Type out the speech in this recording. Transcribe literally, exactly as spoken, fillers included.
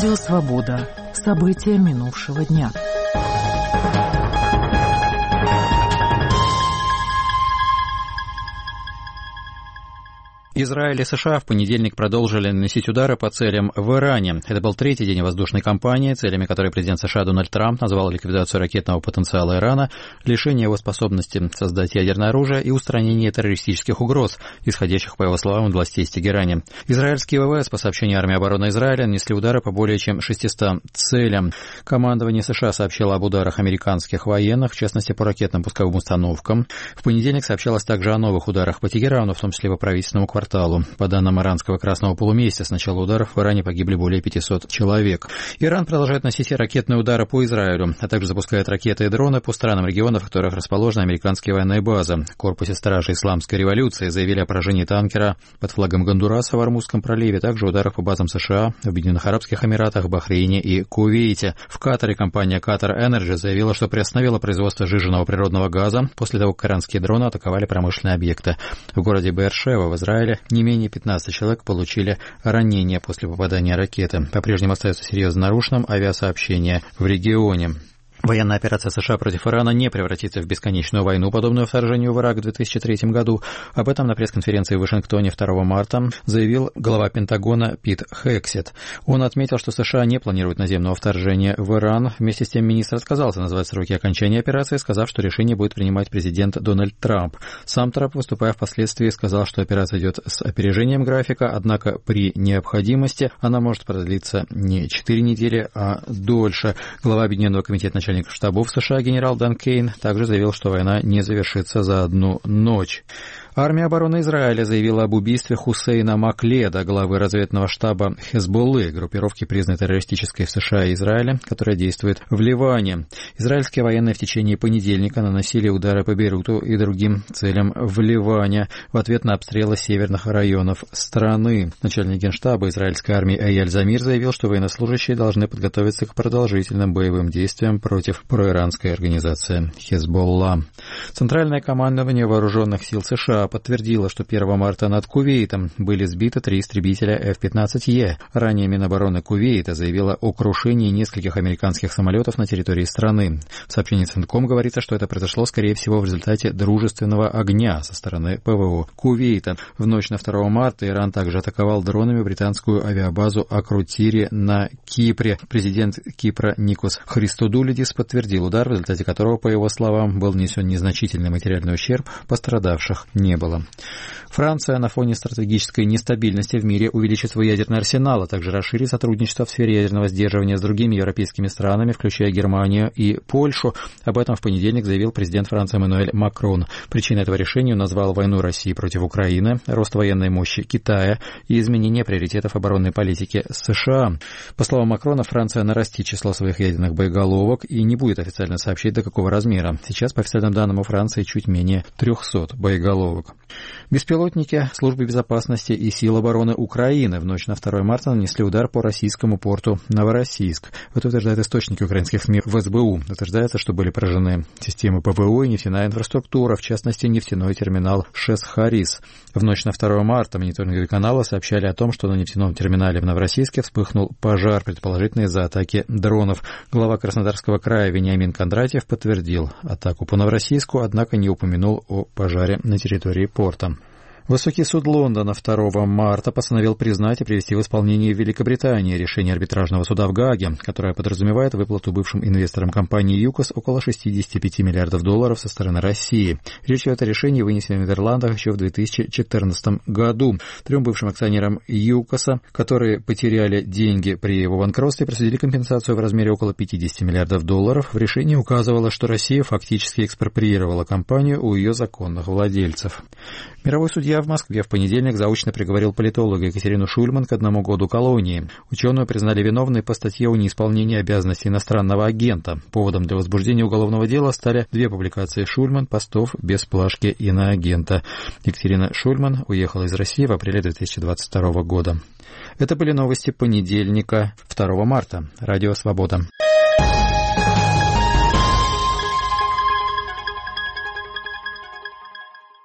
Радио «Свобода». События минувшего дня. Израиль и США в понедельник продолжили наносить удары по целям в Иране. Это был третий день воздушной кампании, целями которой президент США Дональд Трамп назвал ликвидацию ракетного потенциала Ирана, лишение его способности создать ядерное оружие и устранение террористических угроз, исходящих, по его словам, от властей в Тегеране. Израильские ВВС, по сообщению армии обороны Израиля, нанесли удары по более чем шестистам целям. Командование США сообщило об ударах американских военных, в частности, по ракетным пусковым установкам. В понедельник сообщалось также о новых ударах по Тегерану, в том числе по правительственному кварталу. По данным иранского Красного полумесяца, с начала ударов в Иране погибли более пятисот человек. Иран продолжает наносить ракетные удары по Израилю, а также запускает ракеты и дроны по странам регионов, в которых расположены американские военные базы. В корпусе стражи Исламской революции заявили о поражении танкера под флагом Гондураса в Ормузском проливе, также ударах по базам США в Объединенных Арабских Эмиратах, Бахрейне и Кувейте. В Катаре компания Qatar Energy заявила, что приостановила производство сжиженного природного газа после того, как иранские дроны атаковали промышленные объекты. В городе Беэр-Шева в Израиле не менее пятнадцати человек получили ранения после попадания ракеты. По-прежнему остается серьезно нарушенным авиасообщение в регионе. Военная операция США против Ирана не превратится в бесконечную войну, подобную вторжению в Ирак в две тысячи третьем году. Об этом на пресс-конференции в Вашингтоне второго марта заявил глава Пентагона Пит Хексет. Он отметил, что США не планируют наземного вторжения в Иран. Вместе с тем министр отказался назвать сроки окончания операции, сказав, что решение будет принимать президент Дональд Трамп. Сам Трамп, выступая впоследствии, сказал, что операция идет с опережением графика, однако при необходимости она может продлиться не четыре недели, а дольше. Глава Объединенного комитета начальников штабов США генерал Дан Кейн также заявил, что война не завершится за одну ночь. Армия обороны Израиля заявила об убийстве Хусейна Макледа, главы разведного штаба Хезболлы, группировки, признанной террористической в США и Израиле, которая действует в Ливане. Израильские военные в течение понедельника наносили удары по Бейруту и другим целям в Ливане в ответ на обстрелы северных районов страны. Начальник генштаба израильской армии Эйяль Замир заявил, что военнослужащие должны подготовиться к продолжительным боевым действиям против проиранской организации Хезболла. Центральное командование вооруженных сил США подтвердила, что первого марта над Кувейтом были сбиты три истребителя эф пятнадцать е. Ранее Минобороны Кувейта заявила о крушении нескольких американских самолетов на территории страны. В сообщении Центком говорится, что это произошло, скорее всего, в результате дружественного огня со стороны ПВО Кувейта. В ночь на второго марта Иран также атаковал дронами британскую авиабазу Акрутири на Кипре. Президент Кипра Никос Христодулидис подтвердил удар, в результате которого, по его словам, был нанесен незначительный материальный ущерб, пострадавших не было. Франция на фоне стратегической нестабильности в мире увеличит свой ядерный арсенал, а также расширит сотрудничество в сфере ядерного сдерживания с другими европейскими странами, включая Германию и Польшу. Об этом в понедельник заявил президент Франции Эммануэль Макрон. Причиной этого решения он назвал войну России против Украины, рост военной мощи Китая и изменение приоритетов оборонной политики США. По словам Макрона, Франция нарастит число своих ядерных боеголовок и не будет официально сообщить, до какого размера. Сейчас, по официальным данным, у Франции чуть менее трехсот боеголовок. Беспилотники службы безопасности и сил обороны Украины в ночь на второго марта нанесли удар по российскому порту Новороссийск. Это утверждают источники украинских СМИ в эс бэ у. Утверждается, что были поражены системы ПВО и нефтяная инфраструктура, в частности, нефтяной терминал ШЭС-Харис. В ночь на второго марта мониторинговые каналы сообщали о том, что на нефтяном терминале в Новороссийске вспыхнул пожар, предположительно из-за атаки дронов. Глава Краснодарского края Вениамин Кондратьев подтвердил атаку по Новороссийску, однако не упомянул о пожаре на территории порта. Высокий суд Лондона второго марта постановил признать и привести в исполнение в Великобритании решение арбитражного суда в Гааге, которое подразумевает выплату бывшим инвесторам компании ЮКОС около шестьдесят пять миллиардов долларов со стороны России. Речь идет о решении, вынесенном в Нидерландах еще в две тысячи четырнадцатом году. Трем бывшим акционерам ЮКОСа, которые потеряли деньги при его банкротстве, присудили компенсацию в размере около пятьдесят миллиардов долларов. В решении указывалось, что Россия фактически экспроприировала компанию у ее законных владельцев. Мировой судья в Москве в понедельник заочно приговорил политолога Екатерину Шульман к одному году колонии. Ученую признали виновной по статье о неисполнении обязанностей иностранного агента. Поводом для возбуждения уголовного дела стали две публикации Шульман постов без плашки иноагента. Екатерина Шульман уехала из России в апреле две тысячи двадцать второго года. Это были новости понедельника, второго марта. Радио «Свобода».